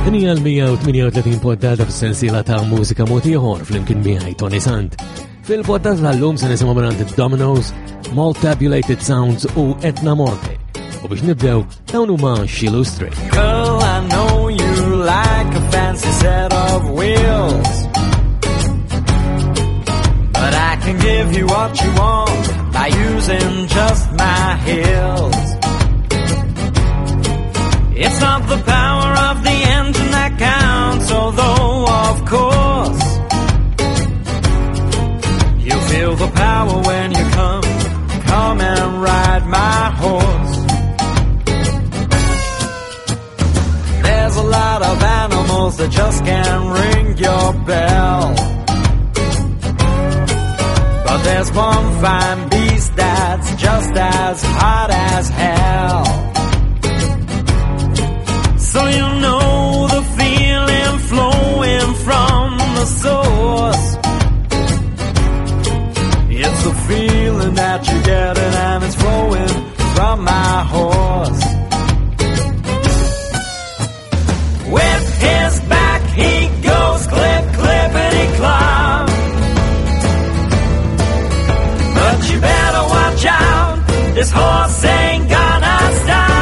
Dinja l-138 poddata f'sensiela ta' mużika motiħor fl-imkien miegħi Tony Sant. Fil-poddata tal-lum se nisimgħu minn Dominoes, Maltabulated Sounds u Etna Morte. U biex nibdew dawn huma Shiloh Street. Girl, I know you like a fancy set of wheels, but I can give you what you want by using just my heels. It's not the power of the engine that counts, although of course you feel the power when you come and ride my horse. There's a lot of animals that just can't ring your bell, but there's one fine beast that's just as hot as hell. So you know the feeling flowing from the source. It's the feeling that you're getting, and it's flowing from my horse. With his back he goes clip, clippity clop. But you better watch out, this horse ain't gonna stop.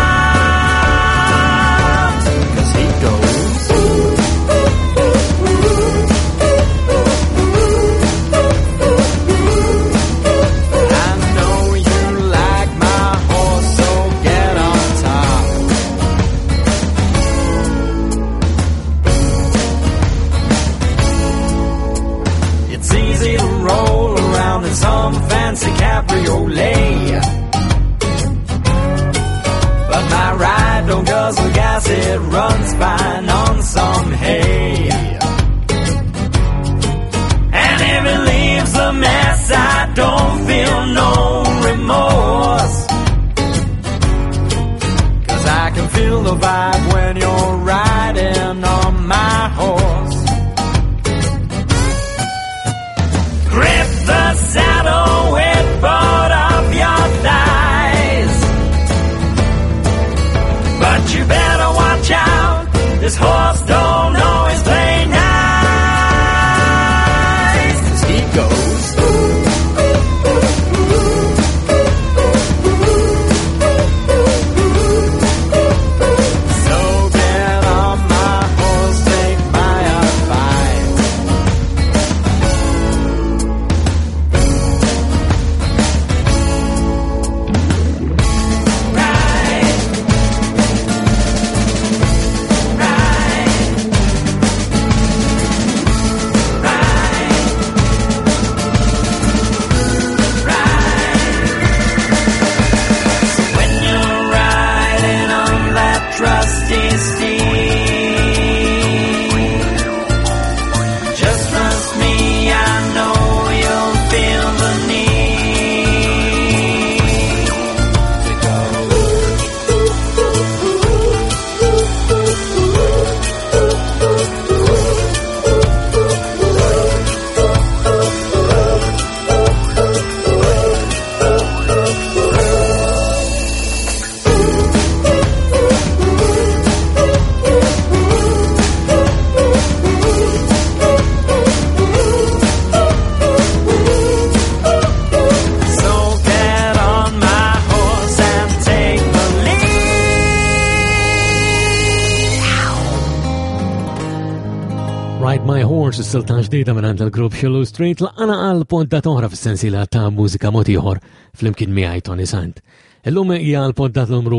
Some fancy cabriolet, but my ride don't guzzle gas, it runs fine on some hay. And if it leaves a mess, I don't feel no remorse, 'cause I can feel the vibe when you're riding on my horse. Grip the saddle with both of your thighs, but you better watch out, this horse don't always play nice. 'Cause he goes so get on my horse, take my advice. Is-silta ġdida minn il-grupp Shiloh Street laqana għal poddat oħra fis-sensiela ta' mużika motiħor fl-imkien miegħi Tony Sant. Illum hija l-poddat numru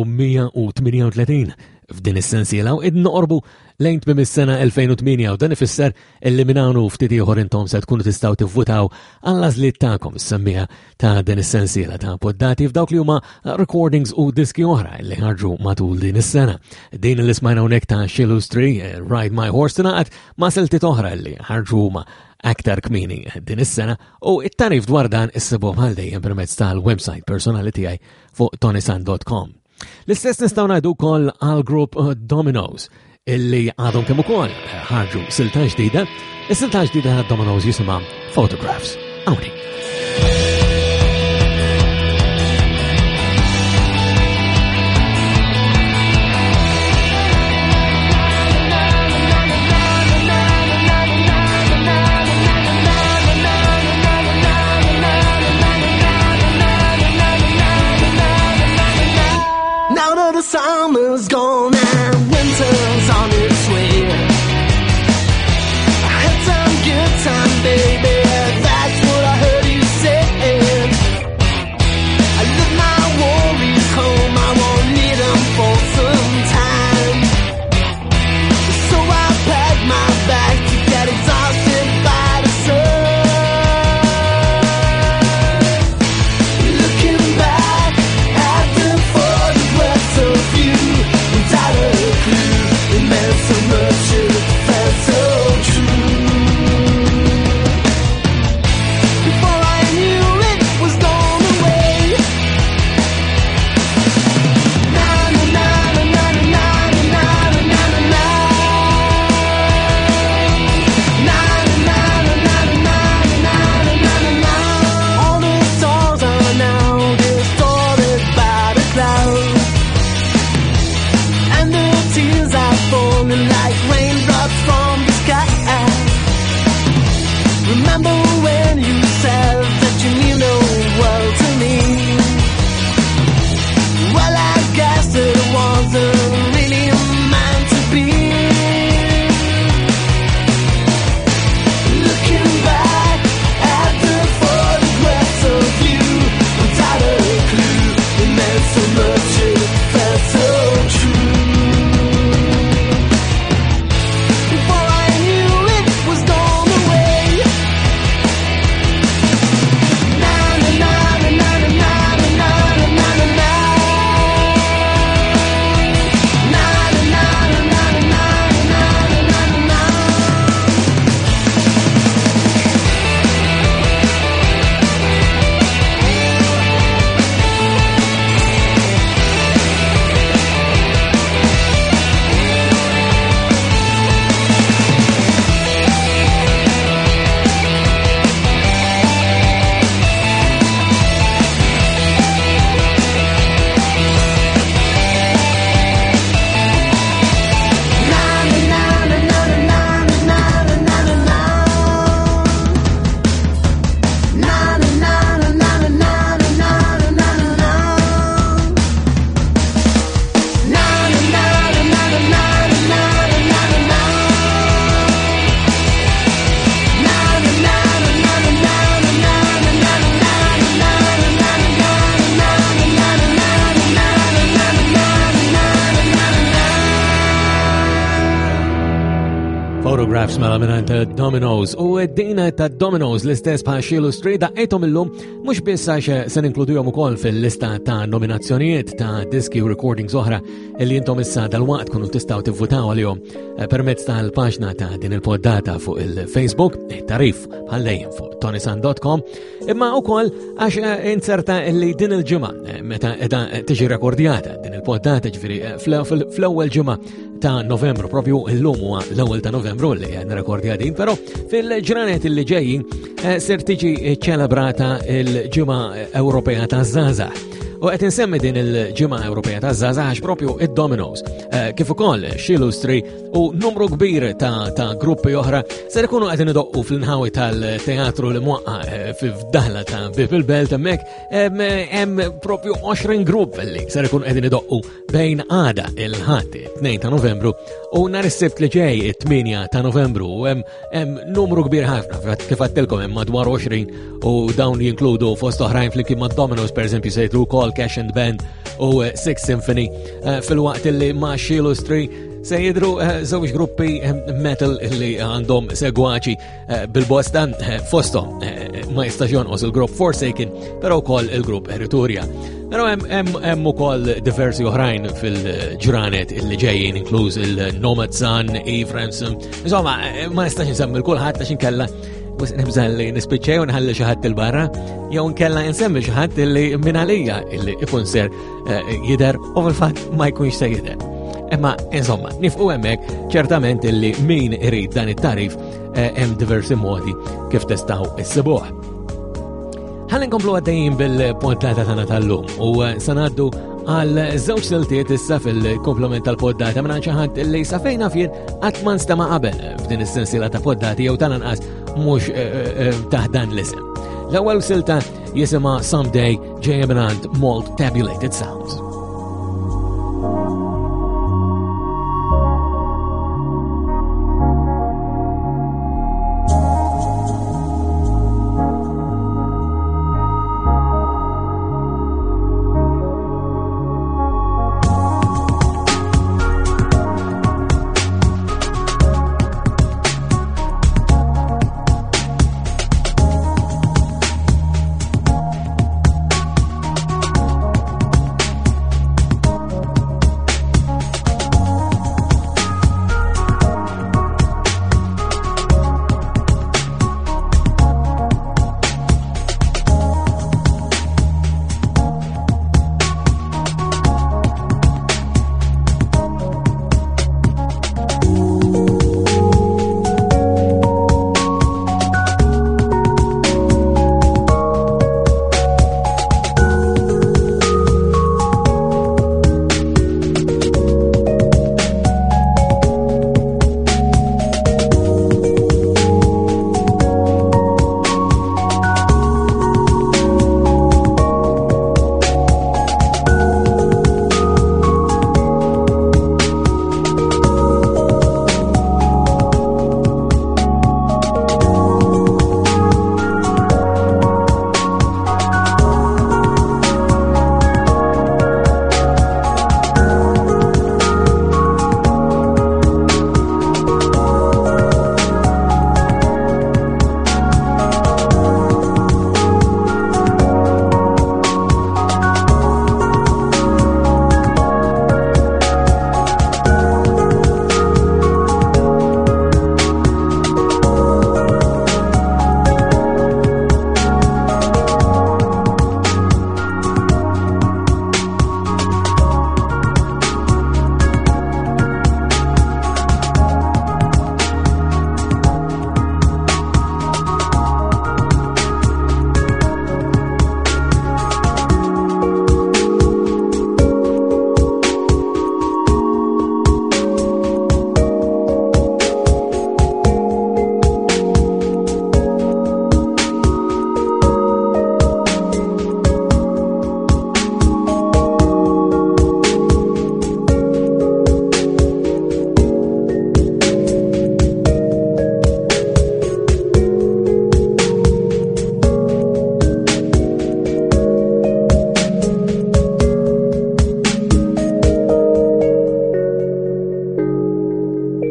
138 f'din is-sensiela u qed noqorbu lejn tmiem is-sena 2008 u dan ifisser illi minnu ftit ieħor intom se tkunu tistgħu tivvutaw għall-għażliet tagħkom is-semmija ta' din is-sensiela ta' poddati f'dawk li huma recordings u diski oħra li ħarġu matul din is-sena. Din li smajna hawnhekk ta' Shiloh Street, Ride My Horse tingħaqad ma' siltiet oħra li ħarġu huma aktar kmini din is-sena u it-tarif dwar dan issibuh bħal dejjem permezz tal-website personali tiegħi fuq tonysant.com. L-istess nistgħu ngħidu wkoll għall-grupp Dominoes illi għadhom kemm ukoll ħarġu silta ġdida. Is-silta ġdida ta' Dominoes jisimha Photographs. Hawnhekk. was gone and winter's on its way. I had some good time, baby, that's what I heard you say. I live my worries home, I won't need them for some time. So I packed my bag to get exhausted by the sun. Looking back at the photographs of you without a clue, it meant so much, it felt so true. Before I knew it was gone away. Na na na na na na na na na na. Na na na na na na na na. All the stars are now distorted by the clouds, and the tears are falling like raindrops from the sky. Remember when you said that you knew no world to me? Well, I guess it wasn't really meant to be. Looking back at the photographs of you without a clue, it meant so much, it felt so true. Before I knew it was gone away. Na na na na na na na na na na na. Na na na na na na na na na. Photographs mela minant Dominoes u d-dina ta' Dominoes l-istess pa' Shiloh Street daqqitom illum mux biss għax se ninkludujhom ukoll fil-lista ta' nominazzjonijiet ta' diski u recordings oħra li intom issa dal-waqt kunu tistgħu tivvutaw għalihom permezz tal-paġna ta' din il-poddata fuq il-Facebook, tarif bħal-lejn fuq tonisan.com, imma ukoll għax inserta li din il-ġimgħa meta qiegħda tiġi rekordjata din il-poddata ġifieri fl-ewwel ġimgħa ta' Novembru, propju l-lum huwa l-ewwel ta' Novembru li nirrekordja din, però fil-ġranet li ġejjin ser tiġi ċelebrata il-ġimgħa Ewropea taż-żgħażagħ. U qed insemmi din il-ġimgħa Ewropea taż-żgħażagħ għax propju id-Dominoes kif ukoll Shiloh Street u numru kbir ta' gruppi oħra ser ikunu qed idoqqu fl-inħawi tal-teatru li mwaqqa f'daħla ta' Bibel Belt hemmhekk hemm propju 20 grupp li ser ikunu qegħdin idoqqu bejn għada il-ħadd 2 ta' Novembru u nhar is-Sibt li ġej 8 ta' Novembru hemm numru kbir ħafna kif għattilkom hemm madwar 20 u dawn jinkludu fost oħrajn flimkien mad Dominoes pereżempju se jidru wkoll Cash and Band u Six Symphony fil-waqt li ma' Shiloh Street se jidru żewġ gruppi metal li għandhom segwaċi bil-bosta fostom ma jistax jonqos il-grupp Forsaken, però wkoll il-grupp Erituria. Però hemm ukoll diversi oħrajn fil-ġranet li ġejjin inkluż il-Nomad Sun, Eve Ransom. Insomma, ma nistax insemmi l-kulħadd għax inkella nibżal li nispiċċej u nħalli xi ħadd il-barra, jew nkella insemmi xi ħadd li minn għalija illi ikun ser jidher u fil-fatt ma jkunx se jidher. Imma insomma, nifqu hemmhekk ċertament illi min irid dan it-tarif hemm diversi modi kif tistgħu issibuh. Ħalli nkomplu għaddejjin bil-puntata tagħna tal-lum u sanaddu għal żewġ siltiet issa fil-komplement tal-poddata minn xi ħadd illi sa fejna fien qatt ma nstema' qabel f'din is-sensiela ta' poddati jew tal-anqas mhux taħdan l-isem. L-ewwel silta jisimha Someday ġejja mingħand Malt Tabulated Sounds.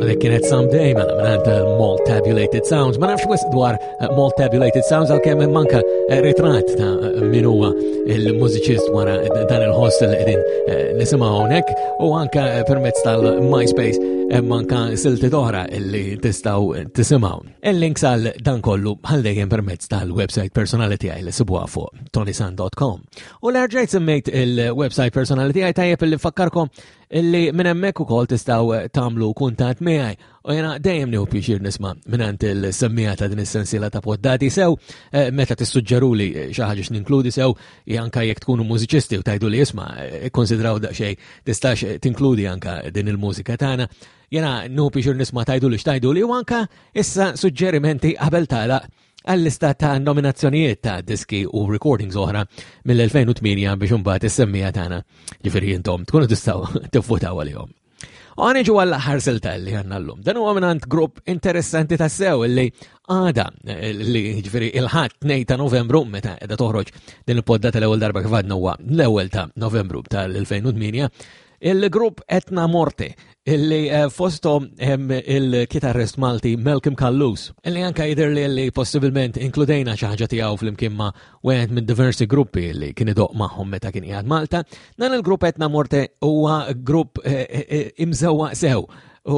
Dik kienet Someday mela minant Maltabulated Sounds. Ma nafx wis dwar Maltabulated Sounds għalkemm manka ritratt ta' min huwa il-mużiċist wara dan il-ħost li qegħdin nisimgħu hawnhekk u anke permezz tal-MySpace manka silti oħra li tistgħu tisimgħu. Il-links għal dan kollu bħal dejjem permezz tal-website personali tiegħi li sibuha fuq tonisan.com. U l-erġajt semmejt il-website personali tiegħi tajjeb li fakkarkom illi minn hemmhekk ukoll tistgħu tagħmlu kuntatt miegħi u jiena dejjem nieħu pjaċir nisma' mingħand il-semmija ta' din is-sensiela ta' poddati sew meta tissuġġeruli xi ħaġa x'ninkludi sew anke jekk tkunu mużiċisti u tgħidu li isma' ikkonsidraw daqsxejn tistax tinkludi anke din il-mużika tagħna. Jiena nieħu pjaċir nisma' tgħiduli x'tgħiduli u anke issa suġġerimenti qabel tagħlaq għall-lista ta' nominazzjonijiet ta' diski u recordings oħra mill-2008 biex imbagħad is-semmija tagħna ġifieri intom tkunu tistgħu tivvutaw għalihom. U ħaniġu għall-aħħar silta li għandna llum. Dan huwa mingħand grupp interessanti tassew li għada li ġifieri il-ħadd 2 ta' Novembru meta qiegħda toħroġ din il-poddata l-ewwel darba kif għadna huwa l-ewwel ta' Novembru tal-2008 il-grupp Etna Morte illi fostom il-kitarrist Malti Malcolm Callus illi anka jidher li possibilment inkludejna xi ħaġa tiegħu flimkien ma' wieħed minn diversi gruppi li kien idoq magħhom meta kien qiegħed Malta. Dan il-grupp Etna Morte huwa grupp imżewwaq sew u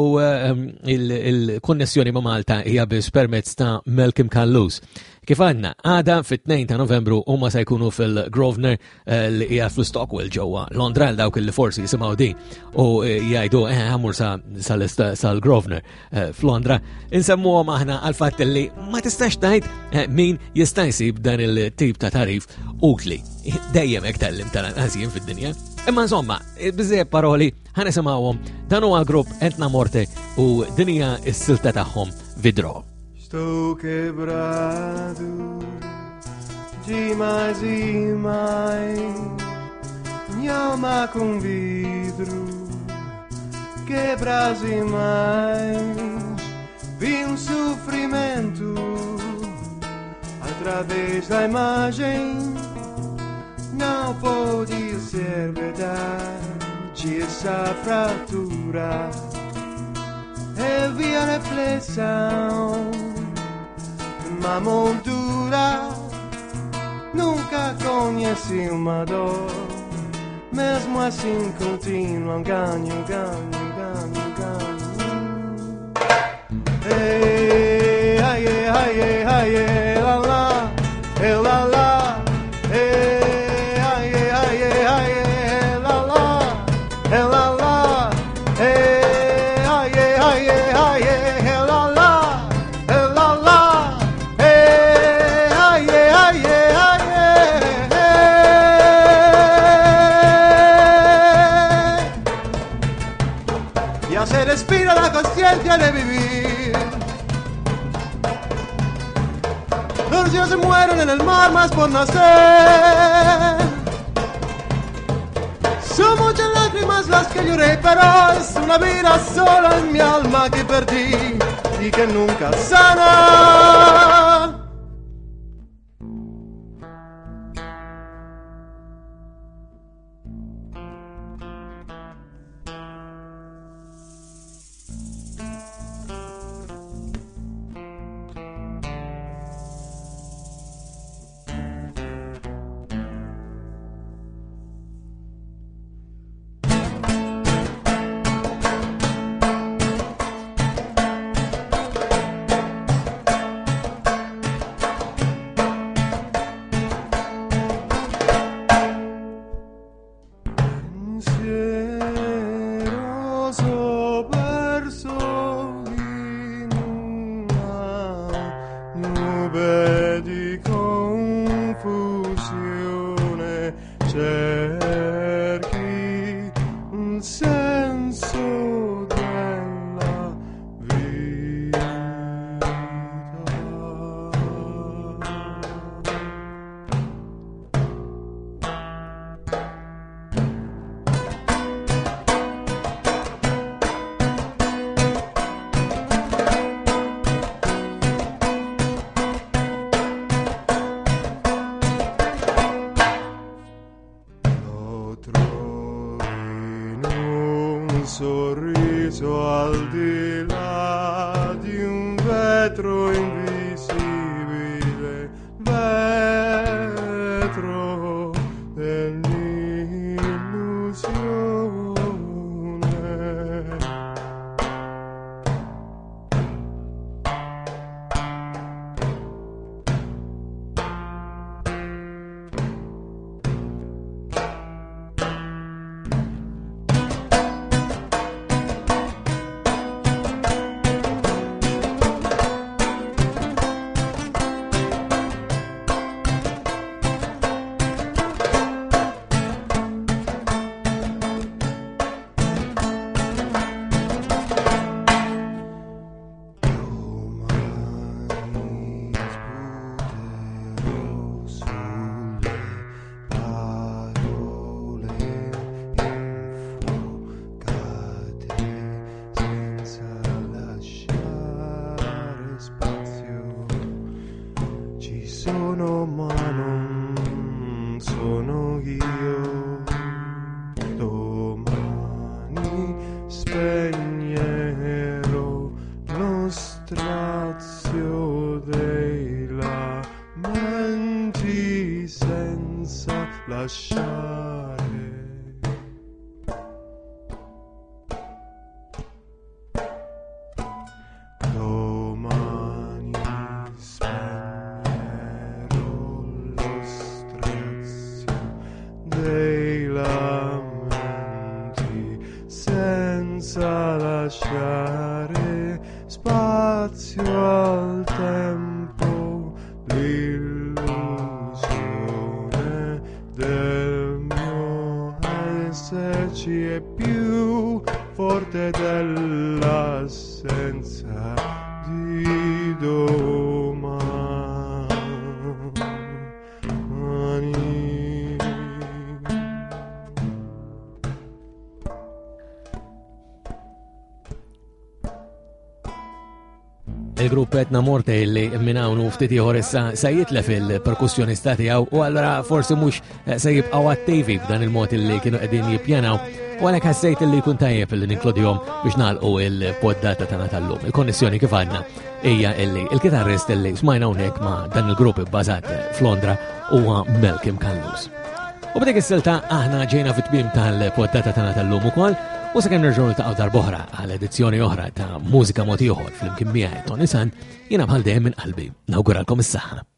il-konnessjoni ma' Malta hija biss permezz ta' Malcolm Callus. Kif għadna, għada fit-2 ta' Novembru huma se jkunu fil-Grosvenor li hija fl-Stockwell ġewwa Londra l dawk li forsi jisimgħu din u jgħidu ħammur sal-Grosvenor f'Londra. Insemmuhom aħna għal fatt li ma tistax tgħid min jista' jsib dan il-tip ta' tarif utli. Dejjem hekk tellim tal-ħażin fid-dinja. Imma insomma, biżejjed paroli ħanisimgħuhom dan huwa grupp Etna Morte u din hija s-silta tagħhom Vidro. Estou quebrado demais e mais, minha alma com vidro quebras e mais, vi sofrimento através da imagem, não pode ser verdade essa fratura, vi a reflexão. Uma moldura, nunca conheci uma dor, mesmo assim continuam ganho, ganho, ganho, ganho. Ei, ai, ai, ai, ai, la la, la la, ei, ai, ai, ai, la la, la la, ei, ai, ai, ai, la la. Se respira la conciencia de vivir. Los dioses se mueren en el mar más por nacer. Son muchas lágrimas las que lloré, pero es una vida sola en mi alma que perdí y que nunca sana. al di là di un vetro invisibile, vetro dell'illusione. Sono ma non sono io, domani spegnerò lo strazio dei lamenti senza lasciare. Domani dei lamenti senza lasciare spazio al tempo, l'illusione del mio esserci è più forte dell'assenza di domani. Il-grupp Etna Morte li minnawnu ftiti ħoressa sa jitlef il-perkussjonista tiegħu u allura forsi mhux se jibqgħu attivi b'dan il-mod li kienu qegħdin jippjanaw u għalhekk ħassejt li jkun tajjeb li ninkludihom biex nagħlqu il-poddata tagħna tal-lum. Il-konnessjoni kif għandna hija il-kitarrist li smajna hawnhekk ma' dan il-grupp bbażat f'Londra huwa Malcolm Callus. U b'dik is-silta aħna ġejna fit-tmiem tal-poddata tagħna tal-lum ukoll. U sakemm nerġgħu niltaqgħu darb'oħra għal edizzjoni oħra ta' mużika mod ieħor fl-imkien miegħi Tony Sant, jiena bħal dejjem minn qalbi nawguralkom is-saħħa.